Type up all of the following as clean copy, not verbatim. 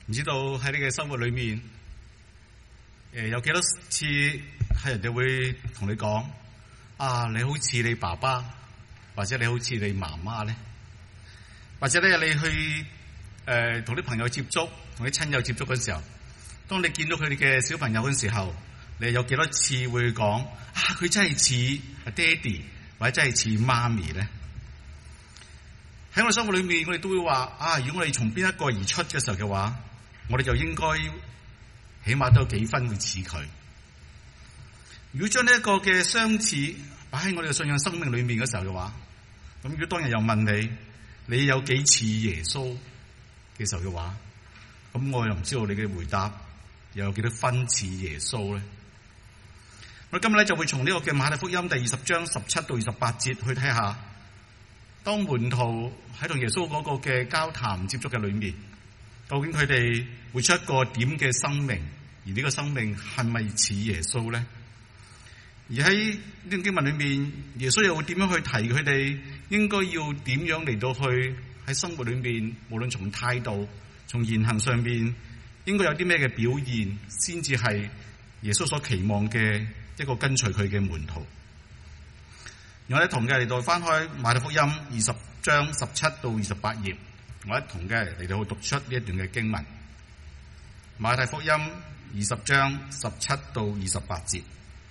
唔知道喺你嘅生活裏面，有幾多次係人哋會同你講啊，你好似你爸爸，或者你好似你媽媽咧，或者咧你去同啲朋友接觸，同啲親友接觸嘅時候，當你見到佢哋嘅小朋友嘅時候，你有幾多次會講啊，佢真係似阿爹哋，或者真係似媽咪咧？喺我哋生活裏面，我哋都會話啊，如果我哋從邊一個而出嘅時候嘅話，我哋就應該起碼都有幾分會似佢。如果將呢一個嘅相似擺喺我哋嘅信仰生命裏面嘅時候嘅話，咁如果當日又問你，你有幾似耶穌嘅時候嘅話，咁我又唔知道你嘅回答又有幾多分似耶穌咧？我哋今日咧就會從呢個嘅馬太福音第20章17到28節去睇下，當門徒喺同耶穌嗰個嘅交談接觸嘅裏面，究竟佢哋會出一個點嘅生命，而呢個生命係咪似耶穌咧？而喺呢段經文裏面，耶穌又會點樣去提佢哋應該要點樣嚟到去喺生活裏面，無論從態度、從言行上面，應該有啲咩嘅表現，先至係耶穌所期望嘅一個跟隨佢嘅門徒。我哋同嘅嚟到翻開馬太福音20章17到28頁，我一同嘅嚟到去讀出呢一段嘅經文。馬太福音20章17到28節，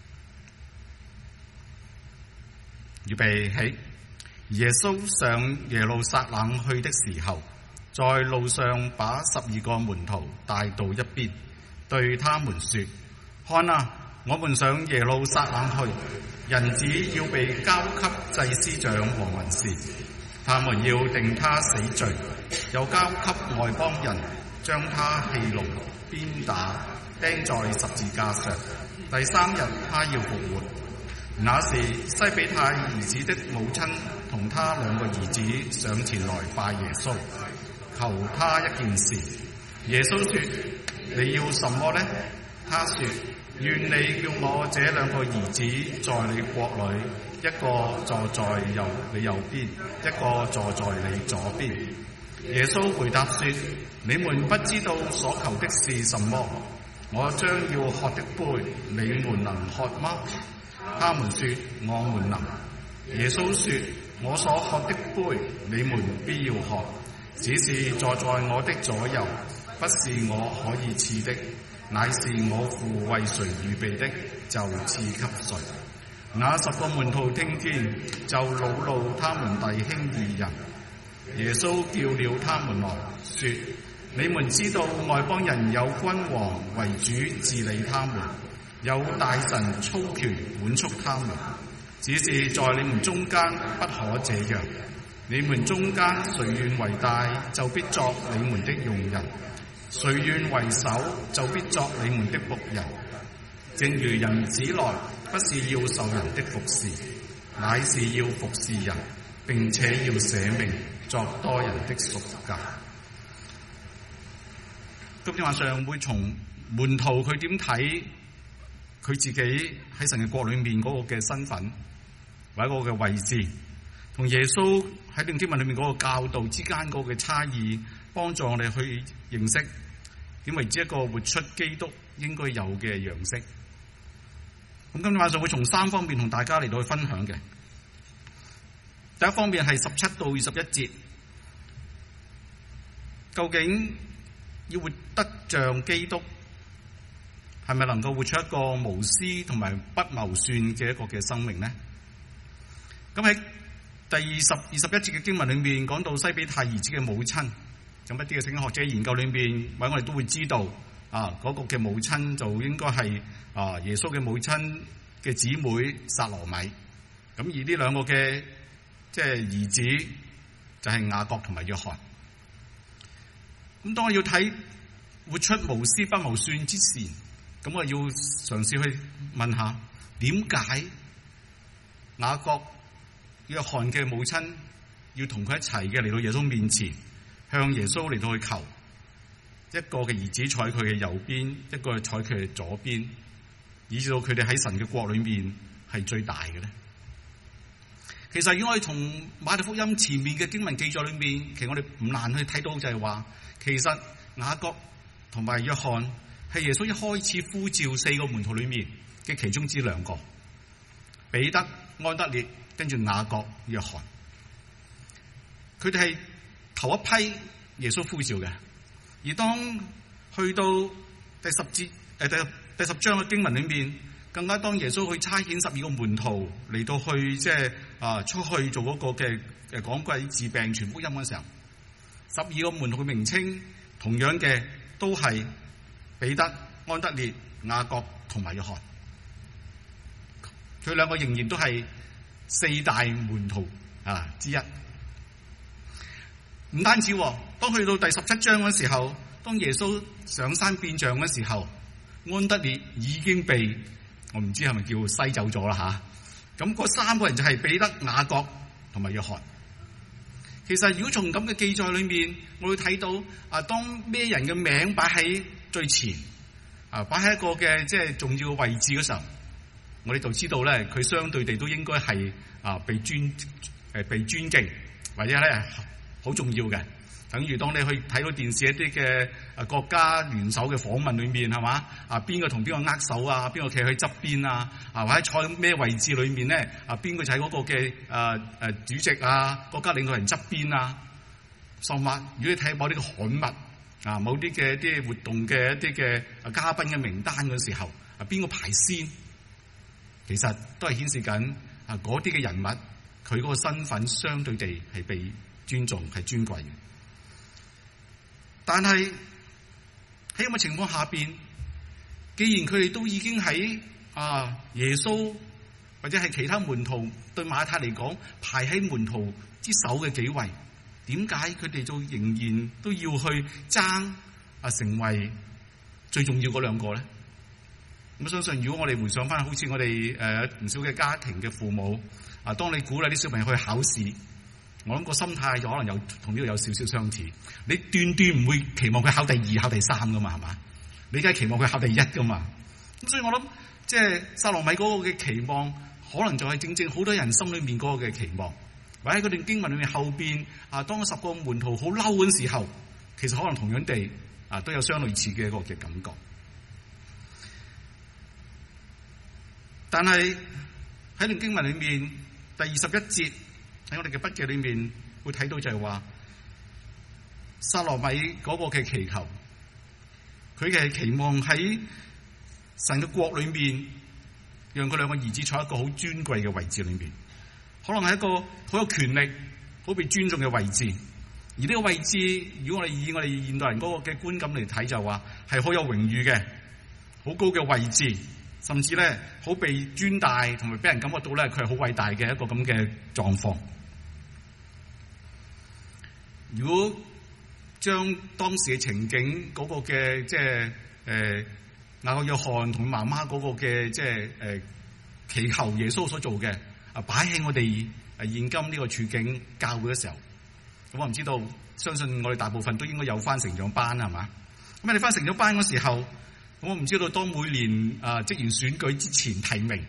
預備起。耶穌上耶路撒冷去的時候，在路上把12個門徒帶到一邊，對他們說：看啊，我們上耶路撒冷去，人子要被交給祭司長和文士，他們要定他死罪，又交給外邦人，將他戲弄、鞭打，釘在十字架上。第3日他要復活。那時西比泰兒子的母親同他2個兒子上前來拜耶穌，求他一件事。耶穌說：你要什麼呢？他說：願你叫我這2個兒子在你國裏，一個坐在你右邊，一個坐在你左邊。耶穌回答說：你們不知道所求的是什麼。我將要喝的杯，你們能喝嗎？他們說：我們能。耶穌說：我所喝的杯，你們必要喝，只是坐在我的左右，不是我可以賜的，乃是我父為誰預備的，就賜給誰。那10個門徒聽見，就惱怒他們弟兄2人。耶穌叫了他們來，說：你們知道外邦人有君王為主治理他們，有大臣操權管束他們，只是在你們中間不可這樣。你們中間誰願為大，就必作你們的用人；誰願為首，就必作你們的僕人。正如人子來，不是要受人的服侍，乃是要服侍人，並且要捨命作多人的贖價。今天晚上會從門徒佢點睇佢自己喺神嘅國裏面嗰個嘅身份或者嗰個嘅位置，同耶穌喺段經文裏面嗰個教導之間嗰個嘅差異，幫助我哋去認識點為之一個活出基督應該有嘅樣式。咁今天晚上會從3方面同大家嚟到去分享嘅。第一方面係17到21節，究竟要活得像基督，係咪能夠活出一個無私同埋不謀算嘅一個嘅生命呢？咁喺第20、21節嘅經文裏面講到西比泰兒子嘅母親，咁一啲嘅聖經學者研究裏面，或者我哋都會知道嗰個嘅母親就應該係耶穌嘅母親嘅姊妹撒羅米。咁而呢2個嘅即係兒子就係雅各同埋約翰。咁當我要睇活出無私不謀算之前，咁我要嘗試去問下，點解雅各、約翰嘅母親要同佢一齊嘅嚟到耶穌面前，向耶穌嚟到去求一個嘅兒子坐喺佢嘅右邊，一個坐喺佢嘅左邊，以至到佢哋喺神嘅國裏面係最大嘅咧？其實如果我哋從馬太福音前面嘅經文記載裏面，其實我哋唔難去睇到就係話，其實雅各同埋約翰係耶穌一開始呼召4個門徒裏面嘅其中之2個，彼得、安德烈，跟住雅各、約翰。佢哋係頭一批耶穌呼召嘅。而當去到第10章嘅經文裏面，更加當耶穌去差遣12個門徒嚟到去出去做嗰個嘅講鬼治病傳福音嘅時候，12個門徒嘅名稱同樣嘅都係彼得、安德烈、雅各同埋約翰。佢2個仍然都係4大門徒之一。唔單止，當去到第17章嘅時候，當耶穌上山變像嘅時候，安德烈已經被我唔知係咪叫篩走咗啦吓。咁嗰3個人就係彼得、雅各同埋約翰。其實如果從咁嘅記載裏面，我會睇到當咩人嘅名擺喺最前，擺喺一個嘅即係重要嘅位置嘅時候，我哋就知道咧，佢相對地都應該係被尊敬，或者咧好重要嘅。等於當你去睇到電視一啲嘅國家元首嘅訪問裏面，係嘛？邊個同邊個握手啊？邊個企喺側邊啊？或者坐咩位置裏面咧？邊個就喺嗰個嘅主席啊、國家領導人側邊啊？甚至如果你睇某啲嘅刊物某啲嘅一啲活動嘅一啲嘅嘉賓嘅名單嘅時候，邊個排先？其實都係顯示緊嗰啲嘅人物，佢嗰個身份相對地係被尊重、係尊貴嘅。但係喺咁嘅情況下邊，既然佢哋都已經喺耶穌或者係其他門徒對馬太嚟講排喺門徒之首嘅幾位，點解佢哋就仍然都要去爭成為最重要嗰2個咧？咁相信如果我哋回想翻，好似我哋唔少嘅家庭嘅父母當你鼓勵啲小朋友去考試，我諗個心態就可能有同呢度有少少相似。你斷斷唔會期望佢考第2、考第3噶嘛，係嘛？你梗係期望佢考第1噶嘛？咁所以我諗，即係撒羅米嗰個嘅期望，可能就係正正好多人心裏面嗰個嘅期望。或者喺嗰段經文裏面後邊當10個門徒好嬲嘅時候，其實可能同樣地都有相類似嘅一個嘅感覺。但係喺段經文裏面第21節喺我哋嘅筆記裏面會睇到就係話，撒羅米嗰個嘅祈求，佢嘅期望喺神嘅國裏面，讓佢2個兒子坐喺一個好尊貴嘅位置裏面，可能係一個好有權力、好被尊重嘅位置。而呢個位置，如果我哋以我哋現代人嗰個嘅觀感嚟睇，就話係好有榮譽嘅、好高嘅位置，甚至咧好被尊大，同埋俾人感覺到咧佢係好偉大嘅一個咁嘅狀況。如果將當時嘅情景嗰個嘅即係雅各約翰同媽媽嗰個嘅即係祈求耶穌所做嘅擺喺我哋現今呢個處境教會嘅時候，咁我唔知道，相信我哋大部分都應該有翻成長班係嘛？咁你翻成長班嗰時候，我唔知道當每年職員選舉之前提名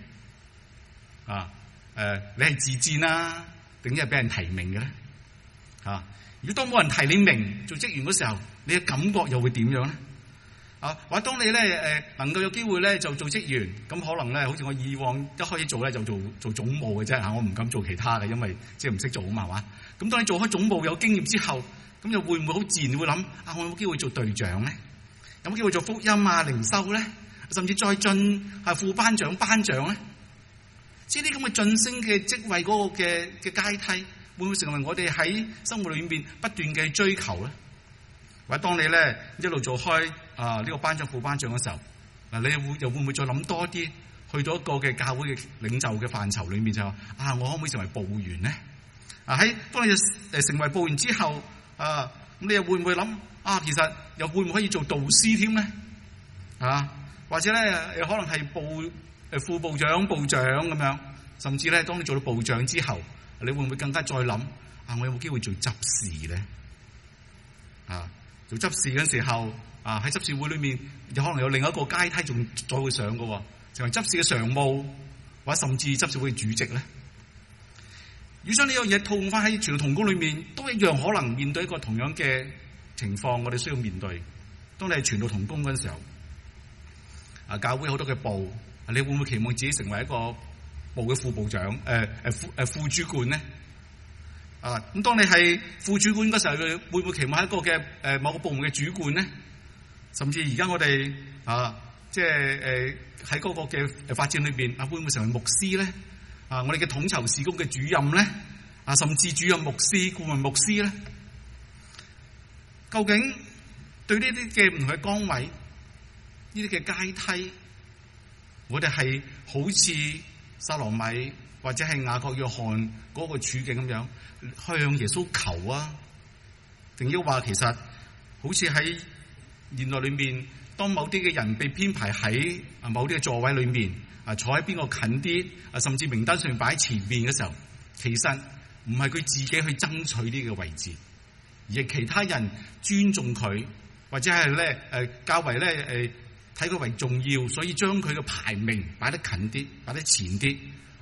你係自薦啦，定係俾人提名嘅咧？如果當冇人提你名做職員嗰時候，你嘅感覺又會點樣咧？或者當你咧能夠有機會咧就做職員，咁可能咧好似我以往一開始做咧就做總務嘅啫嚇，我唔敢做其他嘅，因為即係唔識做啊嘛，係嘛？咁當你做開總務有經驗之後，咁又會唔會好自然會諗我有冇機會做隊長咧？有冇機會做福音靈修咧？甚至再進副班長、班長咧？即係啲咁嘅晉升嘅職位嗰個嘅階梯，會唔會成為我哋喺生活裏面不斷嘅追求咧？或者當你咧一路做開呢個班長、副班長嘅時候，你又會唔會再諗多啲，去到一個嘅教會嘅領袖嘅範疇裏面就話我可唔可以成為部員咧？喺當你成為部員之後，咁你又會唔會諗其實又會唔會可以做導師添咧？或者咧又可能係副部長、部長咁樣，甚至咧當你做到部長之後，你會唔會更加再諗我有冇機會做執事咧？做執事嘅時候，喺執事會裏面有可能有另一個階梯仲再會上嘅，成為執事嘅常務，或者甚至執事會主席咧。如果將呢樣嘢套用翻喺傳道同工裏面，都一樣可能面對一個同樣嘅情況，我哋需要面對當你係傳道同工嗰陣時候，教會好多嘅部，你會唔會期望自己成為一個部嘅副部長、副主管咧？咁當你係副主管嗰時候，會唔會期望係一個嘅某個部門嘅主管咧？甚至而家我哋即係喺嗰個嘅發展裏邊，會唔會成為牧師咧？我哋嘅統籌事工嘅主任咧？甚至主任牧師、顧問牧師咧？究竟對呢啲嘅唔同嘅崗位、呢啲嘅階梯，我哋係好似撒羅米或者係雅各約翰嗰個處境咁樣向耶穌求啊？定抑或其實好似喺現代裏面，當某啲嘅人被編排喺某啲嘅座位裏面，坐喺邊個近啲，甚至名單上面擺喺前面嘅時候，其實唔係佢自己去爭取呢個位置，而係其他人尊重佢，或者係咧較為咧睇佢為重要，所以將佢嘅排名擺得近啲，擺得前啲，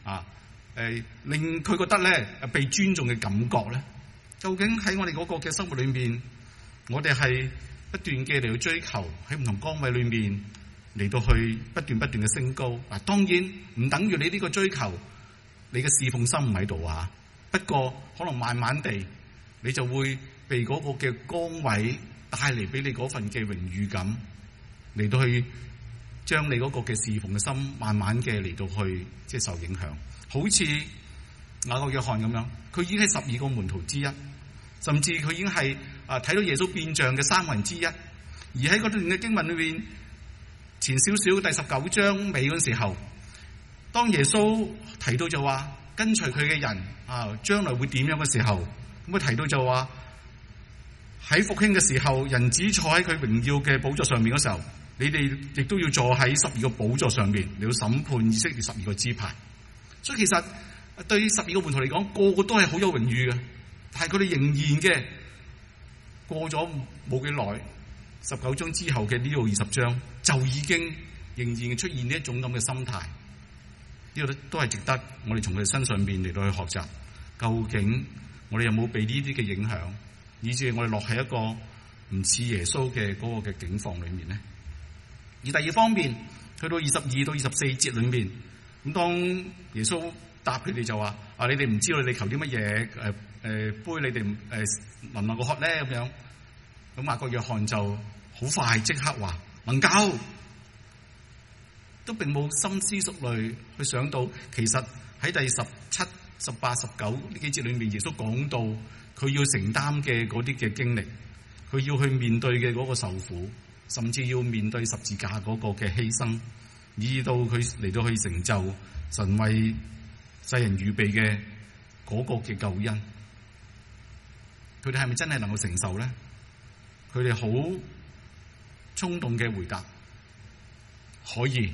令佢覺得咧被尊重嘅感覺咧。究竟喺我哋嗰個嘅生活裏面，我哋係不斷嘅嚟到追求喺唔同崗位裏面嚟到去不斷嘅升高。當然唔等於你呢個追求，你嘅侍奉心唔喺度啊。不過可能慢慢地，你就會被嗰個嘅崗位帶嚟俾你嗰份嘅榮譽感，嚟到去將你嗰個嘅侍奉嘅心慢慢嘅嚟到去即係受影響。好似雅各約翰咁樣，佢已經係12個門徒之一，甚至佢已經係睇到耶穌變像嘅3分之一。而喺嗰段嘅經文裏邊，前少少第19章尾嗰時候，當耶穌提到就話跟隨佢嘅人將來會點樣嘅時候，咁佢提到就話喺復興嘅時候，人子坐喺佢榮耀嘅寶座上面嗰時候，你哋亦都要坐喺12個寶座上面嚟到審判以色列12個支派。所以其實對12個門徒嚟講，個個都係好有榮譽嘅，但係佢哋仍然嘅過咗冇幾耐，19章之後嘅呢度20章就已經仍然出現呢一種咁嘅心態。呢個都係值得我哋從佢哋身上面嚟到去學習。究竟我哋有冇被呢啲嘅影響，以致我哋落喺一個唔似耶穌嘅嗰個嘅境況裏面呢？而第二方面，去到22到24節裏面，咁當耶穌答佢哋就話：你哋唔知道你哋求啲乜嘢？杯你哋能唔能夠喝咧？咁樣，咁雅各約翰就好快即刻話能夠，都並冇深思熟慮去想到，其實喺第17、18、19呢幾節裏面，耶穌講到佢要承擔嘅嗰啲嘅經歷，佢要去面對嘅嗰個受苦，甚至要面對十字架嗰個嘅犧牲，以到佢嚟到去成就神為世人預備嘅嗰個嘅救恩。佢哋係咪真係能夠承受咧？佢哋好衝動嘅回答，可以。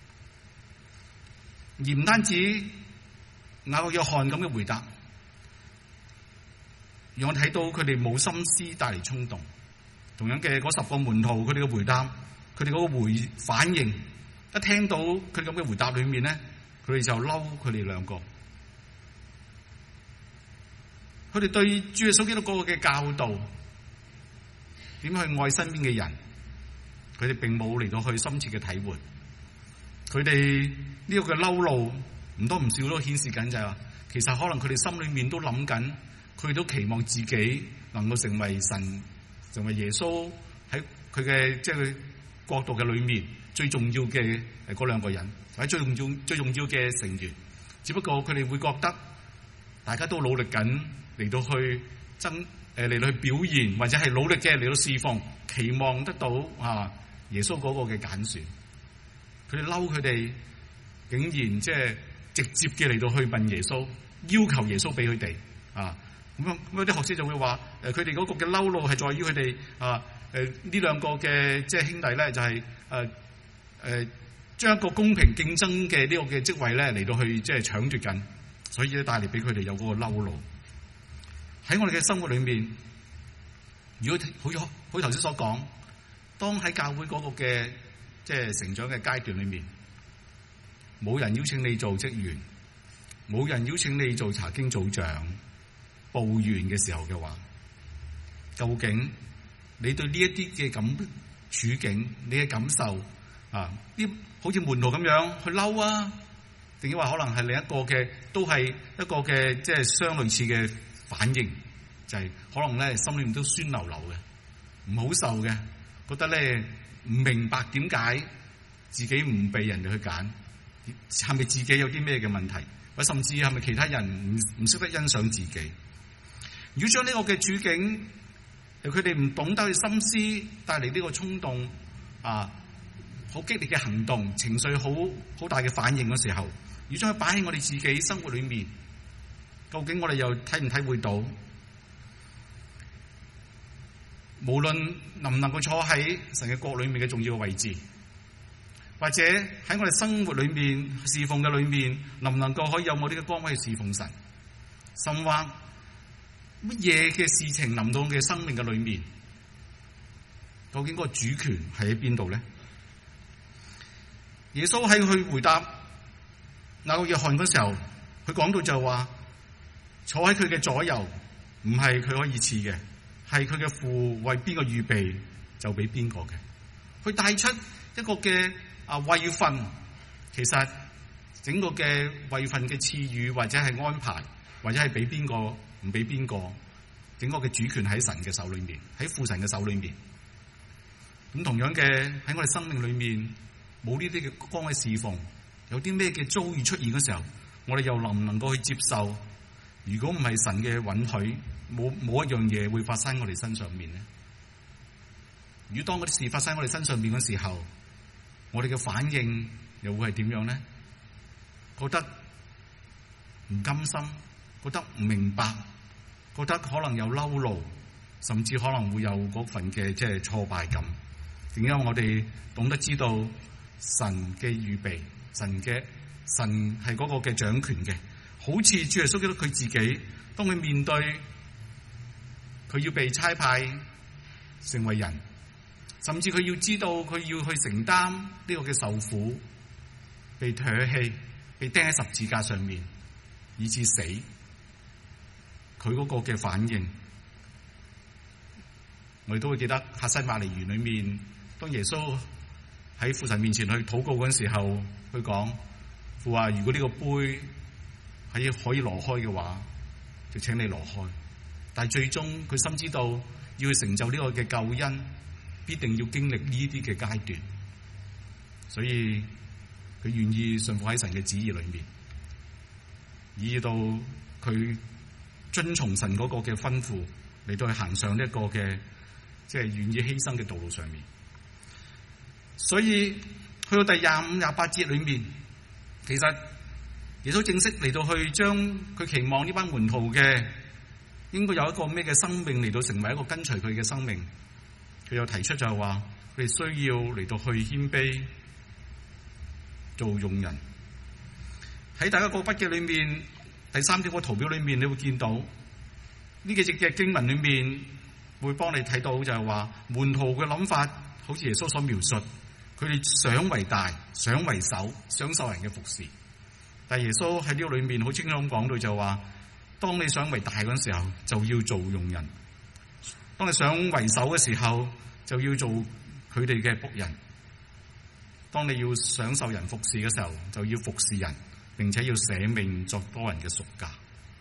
而唔單止雅各約翰咁嘅回答，讓我睇到佢哋冇心思帶嚟衝動。同樣嘅嗰10個門徒，佢哋嘅回答，佢哋嗰個反應，一聽到佢咁嘅回答裏面咧，佢哋就嬲佢哋兩個。佢哋對主耶穌基督嗰個嘅教導，點去愛身邊嘅人，佢哋並冇嚟到去深切嘅體會。佢哋呢個嘅嬲怒唔多唔少都顯示緊就係話，其實可能佢哋心裏面都諗緊，佢哋都期望自己能夠成為神，成為耶穌喺佢嘅即係佢國度嘅裏面最重要嘅嗰兩個人，或者最重要嘅成員。只不過佢哋會覺得大家都努力緊嚟到去嚟到去表現，或者係努力嘅嚟到侍奉，期望得到耶穌嗰個嘅揀選。佢哋嬲，佢哋竟然即係直接嘅嚟到去問耶穌，要求耶穌俾佢哋咁有啲學者就會話佢哋嗰個嘅嬲怒係在於佢哋呢兩個嘅即係兄弟咧，就係將一個公平競爭嘅呢個嘅職位咧嚟到去即係搶奪緊，所以咧帶嚟俾佢哋有嗰個嬲怒。喺我哋嘅生活裏面，如果好似頭先所講，當喺教會嗰個嘅即係成長嘅階段裏面，冇人邀請你做職員，冇人邀請你做查經組長、部員嘅時候嘅話，究竟你對呢一啲嘅處境、你嘅感受啊，啲好似門徒咁樣去嬲啊，定抑或可能係另一個嘅，都係一個嘅即係相類似嘅反應，就係可能咧心裏面都酸溜溜嘅，唔好受嘅，覺得咧唔明白點解自己唔被人哋去揀，係咪自己有啲咩嘅問題，或者甚至係咪其他人唔識得欣賞自己？如果將呢個嘅處境，佢哋唔懂得去深思，帶嚟呢個衝動啊，好激烈嘅行動，情緒好大嘅反應嘅時候，如果將佢擺喺我哋自己生活裏面，究竟我哋又體唔體會到？無論能唔能夠坐喺神嘅國裏面嘅重要嘅位置，或者喺我哋生活裏面侍奉嘅裏面，能唔能夠可以有冇呢個崗位去侍奉神？甚或乜嘢嘅事情臨到我嘅生命嘅裏面，究竟嗰個主權係喺邊度咧？耶穌喺去回答雅各約翰嗰時候，佢講到就話，坐喺佢嘅左右，唔係佢可以賜嘅，係佢嘅父為邊個預備就俾邊個嘅。佢帶出一個嘅位份，其實整個嘅位份嘅賜予或者係安排，或者係俾邊個唔俾邊個，整個嘅主權喺神嘅手裏面，喺父神嘅手裏面。咁同樣嘅喺我哋生命裏面，冇呢啲嘅崗位侍奉，有啲咩嘅遭遇出現嘅時候，我哋又能唔能夠去接受？如果唔係神嘅允許，冇一樣嘢會發生喺我哋身上面咧。如果當嗰啲事發生喺我哋身上面嘅時候，我哋嘅反應又會係點樣咧？覺得唔甘心，覺得唔明白，覺得可能有嬲怒，甚至可能會有嗰份嘅即係挫敗感。點解我哋懂得知道神嘅預備，神係嗰個嘅掌權嘅，好似主耶穌基督佢自己，當佢面對佢要被差派成為人，甚至佢要知道佢要去承擔呢個嘅受苦，被唾棄，被釘喺十字架上面，以致死。佢嗰個嘅反應，我哋都會記得客西馬尼園裏面，當耶穌喺父神面前去禱告嗰陣時候，佢講：父啊，如果呢個杯係可以挪開嘅話，就請你挪開。但係最終佢深知道要去成就呢個嘅救恩，必定要經歷呢啲嘅階段，所以佢願意順服喺神嘅旨意裏面，以到佢遵從神嗰個嘅吩咐嚟到去行上呢一個嘅即係願意犧牲嘅道路上面。所以去到第25、28節裏面，其實耶穌正式嚟到去將佢期望呢班門徒嘅應該有一個咩嘅生命嚟到成為一個跟隨佢嘅生命。佢又提出就係話，佢哋需要嚟到去謙卑做用人。喺大家個筆記裏面，第3點個圖表裏面，你會見到呢幾節嘅經文裏面會幫你睇到就係話，門徒嘅諗法好似耶穌所描述，佢哋想為大，想為首，想受人嘅服侍。但係耶穌喺呢個裏面好清楚咁講到就話，當你想為大嗰陣時候，就要做用人；當你想為首嘅時候，就要做佢哋嘅僕人；當你要想受人服侍嘅時候，就要服侍人，並且要捨命作多人嘅贖價。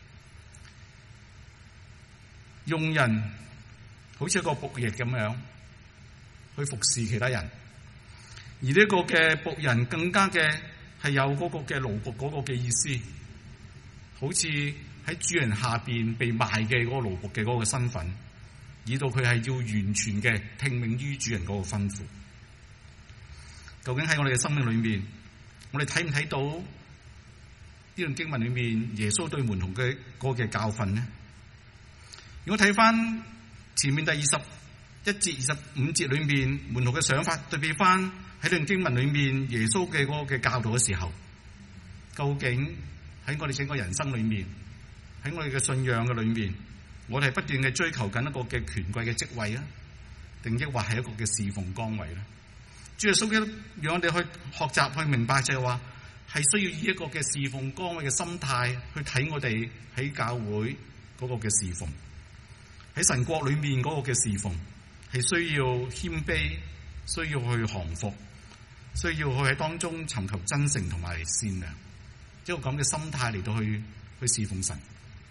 用人好似一個僕役咁樣去服侍其他人，而呢個嘅僕人更加嘅係有嗰個嘅奴僕嗰個嘅意思，好似喺主人下邊被賣嘅嗰個奴僕嘅嗰個身份，以到佢係要完全嘅聽命於主人嗰個吩咐。究竟喺我哋嘅生命裏面，我哋睇唔睇到呢段經文裏面耶穌對門徒嘅嗰個嘅教訓呢？如果睇翻前面第21節、25節裏面門徒嘅想法，對比翻喺段經文裏面耶穌嘅嗰個嘅教導嘅時候，究竟喺我哋整個人生裏面，喺我哋嘅信仰嘅裏面，我哋係不斷嘅追求緊一個嘅權貴嘅職位啊，定抑或係一個嘅侍奉崗位咧？主耶穌基督讓我哋去學習去明白，就係話係需要以一個嘅侍奉崗位嘅心態去睇我哋喺教會嗰個嘅侍奉，喺神國裏面嗰個嘅侍奉係需要謙卑需要去降服，需要去喺當中尋求真誠同埋善良，一個咁嘅心態嚟到去侍奉神。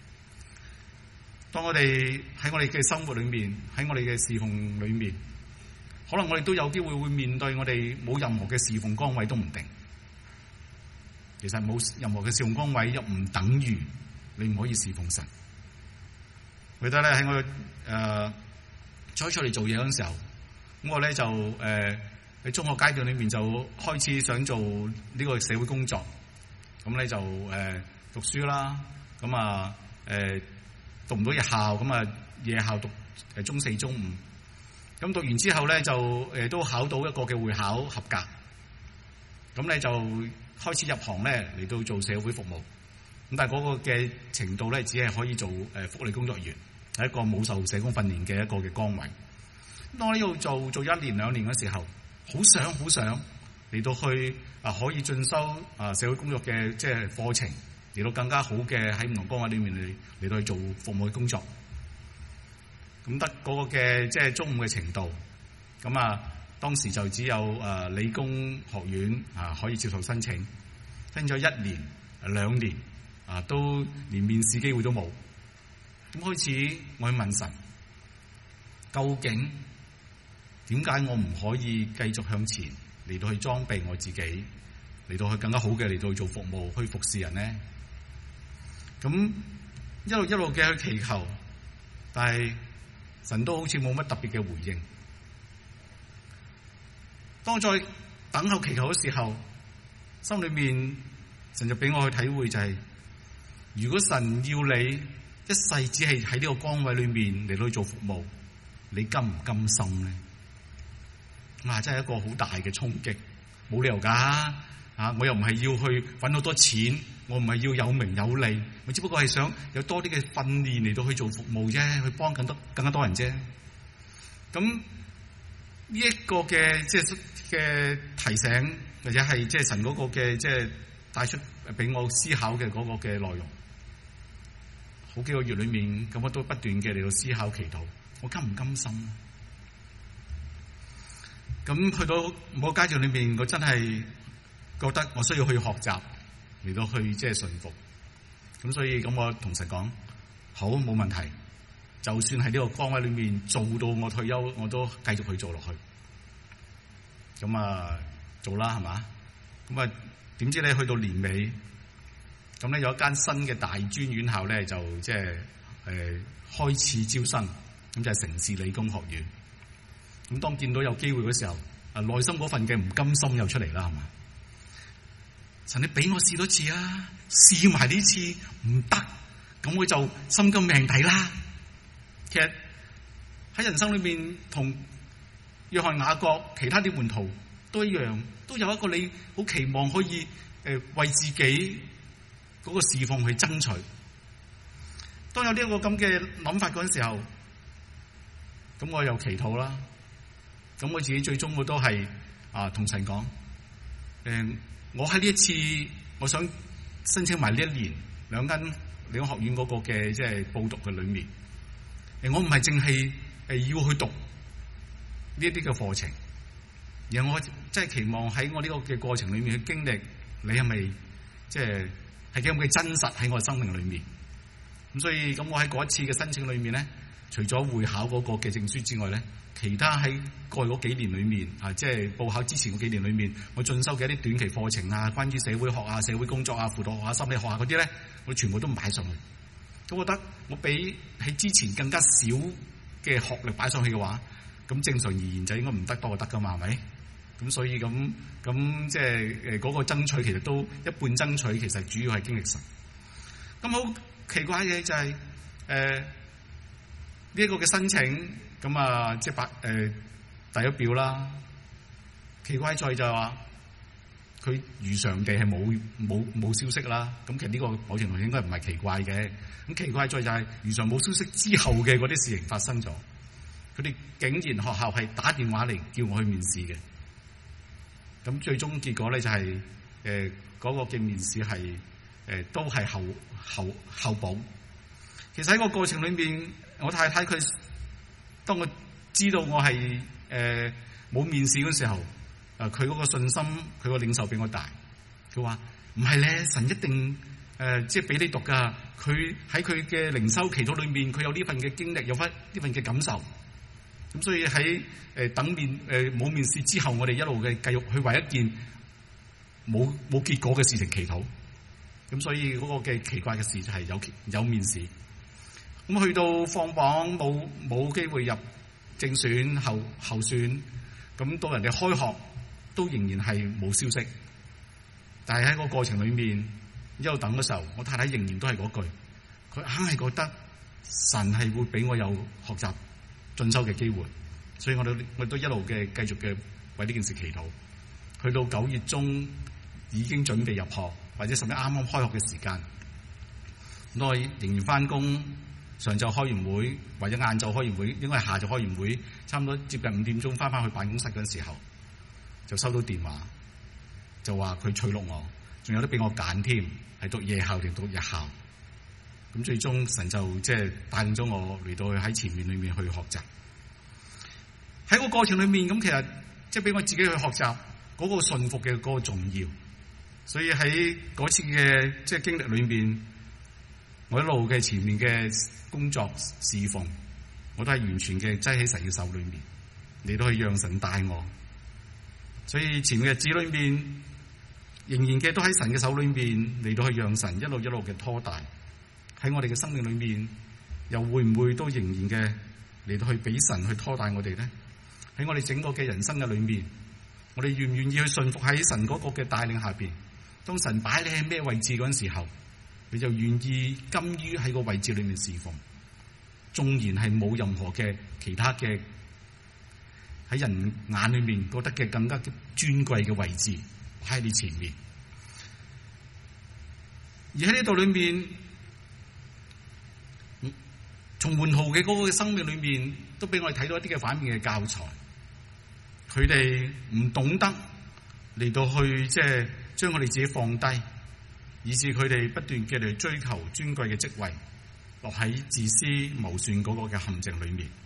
當我哋喺我哋嘅生活裏面，喺我哋嘅侍奉裏面，可能我哋都有機會面對我哋冇任何嘅侍奉崗位都唔定。其實冇任何嘅侍奉崗位又唔等於你唔可以侍奉神。我記得咧喺我初出嚟做嘢嗰陣時候，咁我咧就喺中學階段裏面就開始想做呢個社會工作，咁咧就讀書啦，咁讀唔到日校，咁夜校讀中四中五，咁讀完之後咧就都考到一個嘅會考合格，咁咧就開始入行咧嚟到做社會服務，咁但係嗰個嘅程度咧只係可以做福利工作員，係一個冇受社工訓練嘅一個嘅崗位。當我呢度做1年2年嘅時候，好想嚟到去可以進修社會工作嘅即係課程，嚟到更加好嘅喺唔同崗位裏面嚟到去做服務嘅工作。咁得嗰個嘅即係中五嘅程度，咁當時就只有理工學院可以接受申請，申咗1年2年都連面試機會都冇。咁開始我去問神，究竟點解我唔可以繼續向前嚟到去裝備我自己，嚟到去更加好嘅嚟到去做服務，去服侍人呢？咁一路嘅去祈求，但係神都好似冇乜特別嘅回應。當我再等候祈求嘅時候，心裏面神就俾我去體會就係，如果神要你一世只係喺呢個崗位裏面嚟到去做服務，你甘唔甘心呢？真係一個好大嘅衝擊，冇理由噶我又唔係要去搵好多錢，我唔係要有名有利，我只不過係想有多啲嘅訓練嚟到去做服務啫，去幫更加多人啫。咁呢一個嘅即係嘅提醒，或者係即係神嗰個嘅即係帶出俾我思考嘅嗰個嘅內容，好幾個月裏面咁我都不斷嘅嚟到思考祈禱，我甘唔甘心？咁去到某個階段裏面，我真係覺得我需要去學習嚟到去即係順服。咁所以咁我同神講，好，冇問題，就算喺呢個崗位裏面做到我退休，我都繼續去做落去。咁做啦，係嘛？咁點知咧去到年尾，咁咧有一間新嘅大專院校咧就即係開始招生，咁就係城市理工學院。咁當見到有機會嘅時候，內心嗰份嘅唔甘心又出嚟啦，係嘛？神，你俾我試多次啊！試埋呢次唔得，咁我就心甘命抵啦。其實喺人生裏面，同約翰雅各其他啲門徒都一樣，都有一個你好期望可以為自己嗰個侍奉去爭取。當有呢一個咁嘅諗法嗰陣時候，咁我又祈禱啦。咁我自己最終我都係同神講，我喺呢一次我想申請埋呢1年2間理工學院嗰個嘅即係報讀嘅裏面，我唔係淨係要去讀呢一啲嘅課程，而我即係期望喺我呢個嘅過程裏面去經歷你係咪即係幾咁嘅真實喺我嘅生命裏面。咁所以咁我喺嗰一次嘅申請裏面咧，除咗會考嗰個嘅證書之外咧，其他喺過去嗰幾年裏面即係報考之前嗰幾年裏面，我進修嘅一啲短期課程關於社會學社會工作輔導學心理學嗰啲咧，我全部都唔擺上去。咁我覺得我比喺之前更加少嘅學歷擺上去嘅話，咁正常而言就應該唔得多就得噶嘛，係咪？咁所以咁即係嗰個爭取其實都一半爭取，其實主要係經歷神。咁好奇怪嘅就係呢一個嘅申請，咁即係遞咗表啦。奇怪在就係話佢如常地係冇消息啦。咁其實呢個某程度應該唔係奇怪嘅。咁奇怪在就係如常冇消息之後嘅嗰啲事情發生咗，佢哋竟然學校係打電話嚟叫我去面試嘅。咁最終結果咧就係嗰個嘅面試係都係後補。其實喺個過程裏面，我太太佢當我知道我係冇面試嗰時候，佢嗰個信心，佢個領受比我大。佢話唔係咧，神一定即係俾你讀噶。佢喺佢嘅靈修祈禱裏面，佢有呢份嘅經歷，有翻呢份嘅感受。咁所以喺等面冇面試之後，我哋一路嘅繼續去為一件冇結果嘅事情祈禱。咁所以嗰個嘅奇怪嘅事就係有面試。咁去到放榜冇機會入正選候選，咁到人哋開學都仍然係冇消息。但係喺個過程裏面一路等嘅時候，我太太仍然都係嗰句，佢硬係覺得神係會俾我有學習進修嘅機會，所以我都一路嘅繼續嘅為呢件事祈禱。去到9月中已經準備入學，或者甚至啱啱開學嘅時間，我仍然翻工。上晝開完會，或者晏晝開完會，應該係下晝開完會，差唔多接近5點鐘翻去辦公室嗰陣時候，就收到電話，就話佢取錄我，仲有得俾我揀添，係讀夜校定讀日校。咁最終神就即係帶領咗我嚟到去喺前面裏面去學習。喺個過程裏面，咁其實即係俾我自己去學習嗰個順服嘅嗰個重要。所以喺嗰次嘅即係經歷裏面，我一路嘅前面嘅工作侍奉，我都係完全嘅擠喺神嘅手裏面，嚟到去讓神帶我。所以前面嘅日子裏面，仍然嘅都喺神嘅手裏面，嚟到去讓神一路一路嘅拖大。喺我哋嘅生命裏面，又會唔會都仍然嘅嚟到去俾神去拖大我哋咧？喺我哋整個嘅人生嘅裏面，我哋願唔願意去順服喺神嗰個嘅帶領下邊？當神擺你喺咩位置嗰陣時候，你就願意甘於喺個位置裏面侍奉，縱然係冇任何嘅其他嘅喺人眼裏面覺得嘅更加尊貴嘅位置喺你前面。而喺呢度裏面，從門徒嘅嗰個生命裏面，都俾我哋睇到一啲嘅反面嘅教材。佢哋唔懂得嚟到去即係將我哋自己放低，以致佢哋不斷嘅嚟追求尊貴嘅職位，落喺自私謀算嗰個嘅陷阱裏面。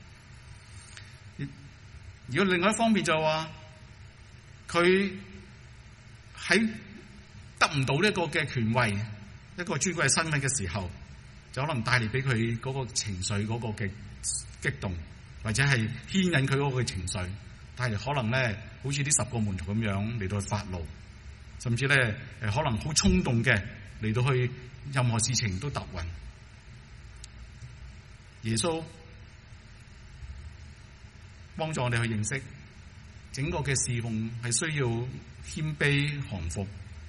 如果另外一方面就話，佢喺得唔到呢一個嘅權位，一個尊貴嘅身份嘅時候，就可能帶嚟俾佢嗰個情緒嗰個嘅激動，或者係牽引佢嗰個嘅情緒，帶嚟可能咧，好似啲10個門徒咁樣嚟到去發怒，甚至咧可能好衝動嘅嚟到去任何事情都踏運。耶穌幫助我哋去認識整個嘅侍奉係需要謙卑降服。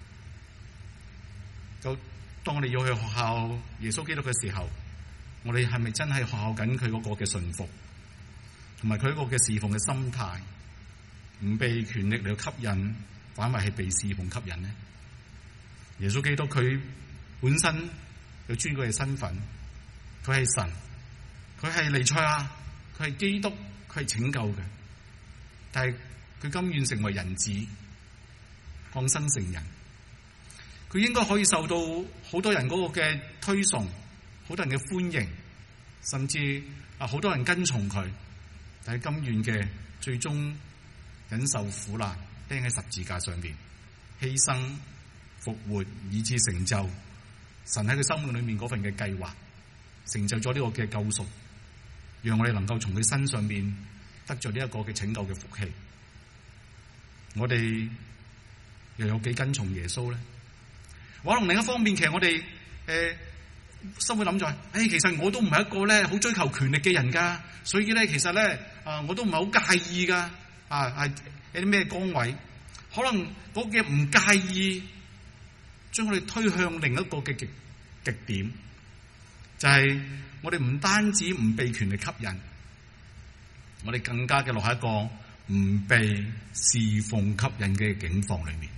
就當我哋要去學校耶穌基督嘅時候，我哋係咪真係學校緊佢嗰個嘅順服，同埋佢一個嘅侍奉嘅心態，唔被權力嚟到吸引，反為係被侍奉吸引呢？耶穌基督佢本身有尊貴嘅身份，佢係神，佢係彌賽亞，佢係基督，佢係拯救嘅，但係佢甘願成為人子，降生成人。佢應該可以受到好多人嗰個嘅推崇，好多人嘅歡迎，甚至好多人跟從佢，但係甘願嘅最終忍受苦難，釘喺十字架上面，犧牲復活，以致成就神喺佢生命裏面嗰份嘅計劃，成就咗呢個嘅救贖，讓我哋能夠從佢身上面得咗呢一個嘅拯救嘅福氣。我哋又有幾跟從耶穌咧？可能另一方面，其實我哋心會諗住，其實我都唔係一個咧好追求權力嘅人噶，所以咧其實咧我都唔係好介意噶，係有啲咩崗位，可能嗰嘅唔介意，將我哋推向另一個嘅極點，就係我哋唔單止唔被權力吸引，我哋更加嘅落喺一個唔被侍奉吸引嘅境況裏面。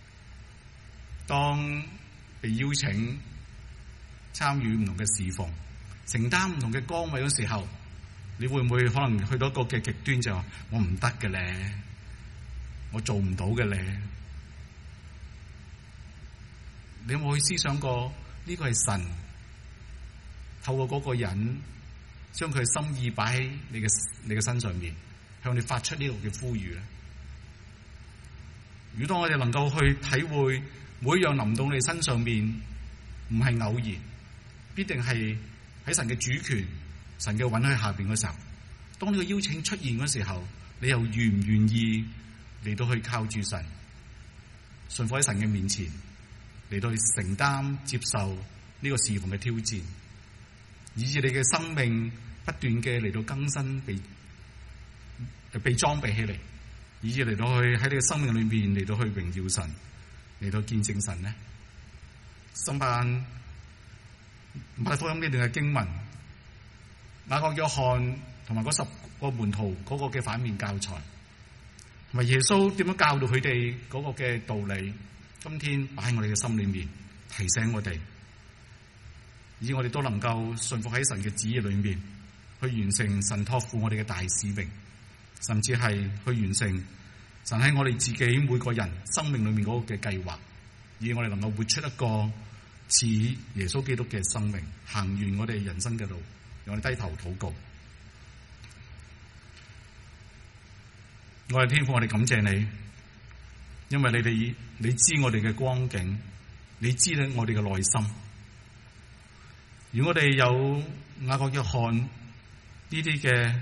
當被邀請參與唔同嘅侍奉，承擔唔同嘅崗位嘅時候，你會唔會可能去到一個嘅極端，就話我唔得嘅咧，我做唔到嘅咧？你有冇去思想過呢個係神透過嗰個人將佢嘅心意擺喺你嘅身上面， 向你發出呢個嘅呼籲咧？如果當我哋能夠去體會每一樣臨到你身上面，唔係偶然，必定係喺神嘅主權、神嘅允許下邊嘅時候，當呢個邀請出現嘅時候，你又願唔願意嚟到去靠住神，順服喺神嘅面前，嚟到去承擔、接受呢個侍奉嘅挑戰，以致你嘅生命不斷嘅嚟到更新，被裝備起嚟，以致嚟到去喺你嘅生命裏面嚟到去榮耀神，嚟到見證神呢？審判馬太福音呢段嘅經文，雅各約翰同埋嗰10個門徒嗰個嘅反面教材，同埋耶穌點樣教導佢哋嗰個嘅道理，今天擺喺我哋嘅心裏面，提醒我哋，以我哋都能夠順服喺神嘅旨意裏面，去完成神託付我哋嘅大使命，甚至係去完成神喺我哋自己每個人生命裏面嗰個嘅計劃，以我哋能夠活出一個似耶穌基督嘅生命，行完我哋人生嘅路，讓我哋低頭禱告。我哋天父，我哋感謝你，因為你知我哋嘅光景，你知道我哋嘅內心。如果我哋有雅各約翰呢啲嘅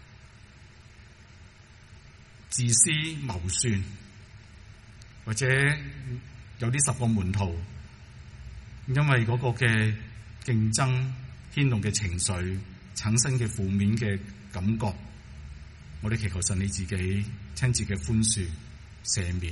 自私謀算，或者有啲10個門徒因為嗰個嘅競爭牽動嘅情緒產生嘅負面嘅感覺，我哋祈求神你自己親自嘅寬恕赦免。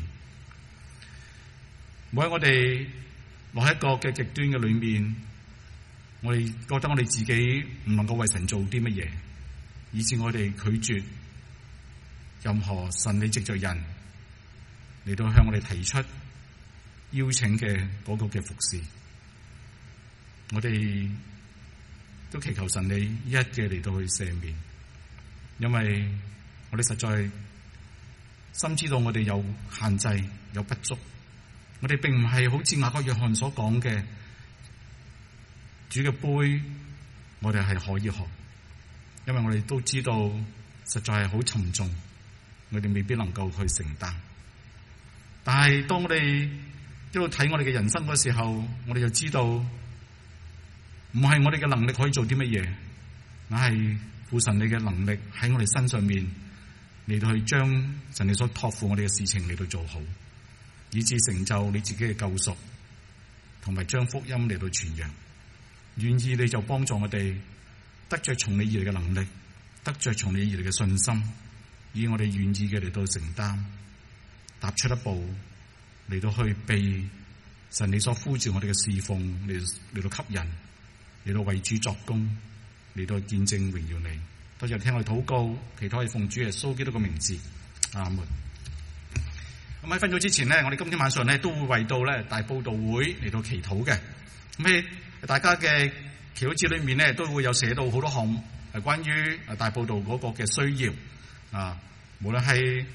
唔好喺我哋落喺一個嘅極端嘅裏面，我哋覺得我哋自己唔能夠為神做啲乜嘢，以致我哋拒絕任何神你藉着人嚟到向我哋提出邀請嘅嗰個嘅服侍。我哋都祈求神你一嘅嚟到去赦免，因為我哋實在深知道我哋有限制有不足，我哋並唔係好似雅各約翰所講嘅，主嘅杯我哋係可以喝，因為我哋都知道實在係好沉重，我哋未必能夠去承擔。但係當我哋一路睇我哋嘅人生嗰時候，我哋就知道唔係我哋嘅能力可以做啲乜嘢，乃係父神你嘅能力喺我哋身上面嚟到去將神你所託付我哋嘅事情嚟到做好，以致成就你自己嘅救贖，同埋將福音嚟到傳揚。願意你就幫助我哋得着從你而嚟嘅能力，得着從你而嚟嘅信心，以我哋願意嘅嚟到承擔，踏出一步嚟到去被神你所呼召我哋嘅侍奉嚟到吸引，嚟到為主作工，嚟到見證榮耀你。多謝聽我哋禱告，祈禱係奉主耶穌基督嘅名字，阿門。咁喺分組之前呢，我哋今天晚上呢都會為到咧大佈道會嚟到祈禱嘅。咁喺大家嘅祈禱紙裏面呢，都會有寫到好多項係關於大佈道嗰個嘅需要啊，無論係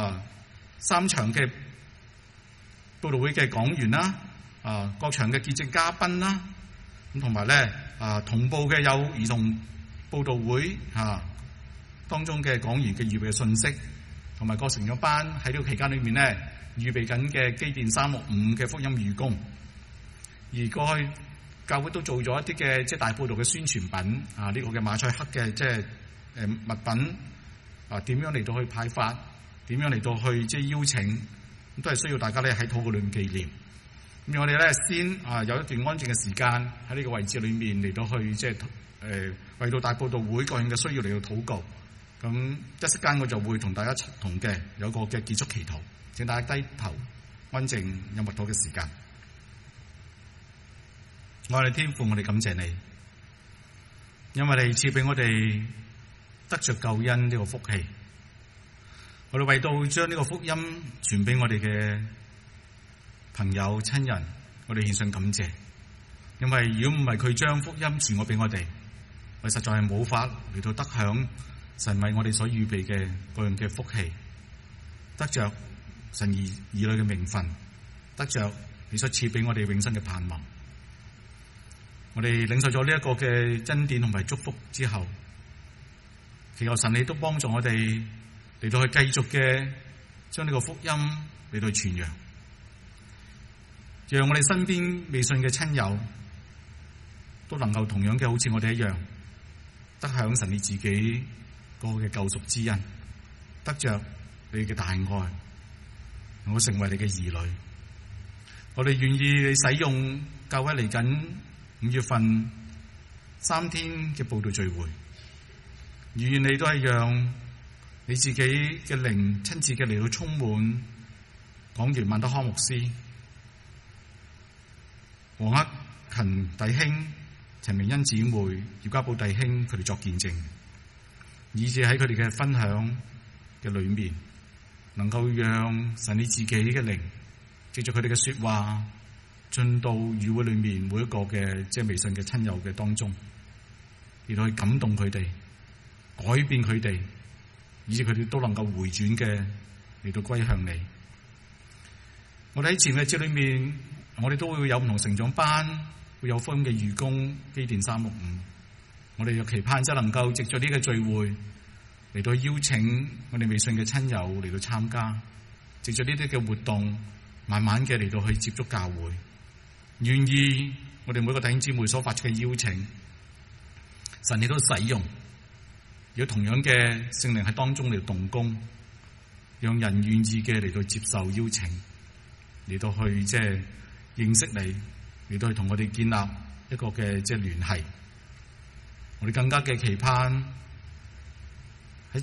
3場嘅佈道會嘅講員啦，各場嘅見證嘉賓啦，咁同埋咧同步嘅有兒童佈道會當中嘅講員嘅預備嘅信息，同埋各成咗班喺呢個期間裏面咧預備緊嘅基甸365嘅福音預工，而過去教會都做咗一啲嘅即係大佈道嘅宣傳品呢個嘅馬賽克嘅即係物品點樣嚟到去派發，點樣嚟到去即係邀請，都係需要大家咧喺禱告裏面紀念。咁我哋咧先有一段安靜嘅時間喺呢個位置裏面嚟到去即係為到大佈道會各樣嘅需要嚟到禱告。咁一息間我就會同大家一同嘅有個嘅結束祈禱，請大家低頭安靜有默禱嘅時間。我哋天父，我哋感謝你，因為你賜俾我哋得着救恩呢個福氣。我哋為到將呢個福音傳俾我哋嘅朋友親人，我哋獻上感謝。因為如果唔係佢將福音傳我俾我哋，我實在係冇法嚟到得享神為我哋所預備嘅各樣嘅福氣，得着神兒女嘅名分，得着你所賜俾我哋永生嘅盼望。我哋領受咗呢一個嘅恩典同埋祝福之後，祈求神你都幫助我哋嚟到去繼續嘅將呢個福音嚟到去傳揚，讓我哋身邊未信嘅親友都能夠同樣嘅好似我哋一樣，得享神你自己個嘅救贖之恩，得着你嘅大愛，我成為你嘅兒女。我哋願意你使用教會嚟緊5月份3天嘅佈道聚會，願你都係讓你自己嘅靈親自嘅嚟到充滿講員萬德康牧師、黃克勤弟兄、陳明恩姊妹、葉家寶弟兄佢哋作見證，以致喺佢哋嘅分享嘅裏面，能夠讓神你自己嘅靈藉着佢哋嘅說話進到議會裏面每一個嘅即係微信嘅親友嘅當中，嚟到去感動佢哋，改變佢哋，以致佢哋都能夠回轉嘅嚟到歸向你。我哋喺前嘅節裏面，我哋都會有唔同成長班，會有福音嘅義工基甸365，我哋又期盼即係能夠藉着呢個聚會嚟到邀請我哋微信嘅親友嚟到參加，藉着呢啲嘅活動，慢慢嘅嚟到去接觸教會，願意我哋每個弟兄姊妹所發出嘅邀請，神亦都使用，有同樣嘅聖靈喺當中嚟動工，讓人願意嘅嚟到接受邀請，嚟到去即係認識你，嚟到去同我哋建立一個嘅即係聯繫。我哋更加嘅期盼喺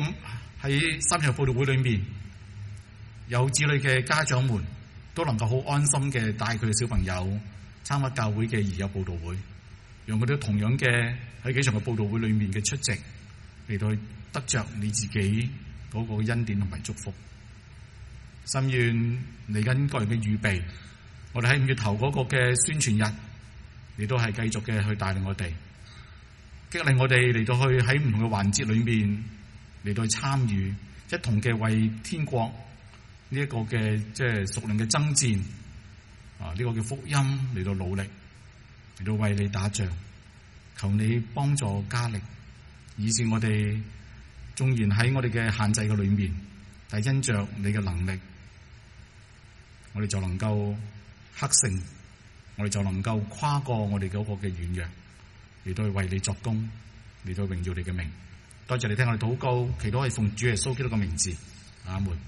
3場佈道會裏面，有子女嘅家長們都能夠好安心嘅帶佢嘅小朋友參加教會嘅兒幼佈道會，讓佢哋同樣嘅喺幾場嘅佈道會裏面嘅出席，嚟到去得着你自己嗰個恩典同埋祝福。心願嚟緊個人嘅預備，我哋喺5月頭嗰個嘅宣傳日，你都係繼續嘅去帶領我哋，激勵我哋嚟到去喺唔同嘅環節裏面嚟到去參與，一同嘅為天國呢一個嘅即係屬靈嘅爭戰呢個嘅福音嚟到努力，嚟到為你打仗，求你幫助加力，以致我哋縱然喺我哋嘅限制嘅裏面，但係因着你嘅能力，我哋就能夠克勝，我哋就能夠跨過我哋嗰個嘅軟弱，嚟到去為你作工，嚟到榮耀你嘅名。多謝你聽我哋禱告，祈禱係奉主耶穌基督嘅名字，阿門。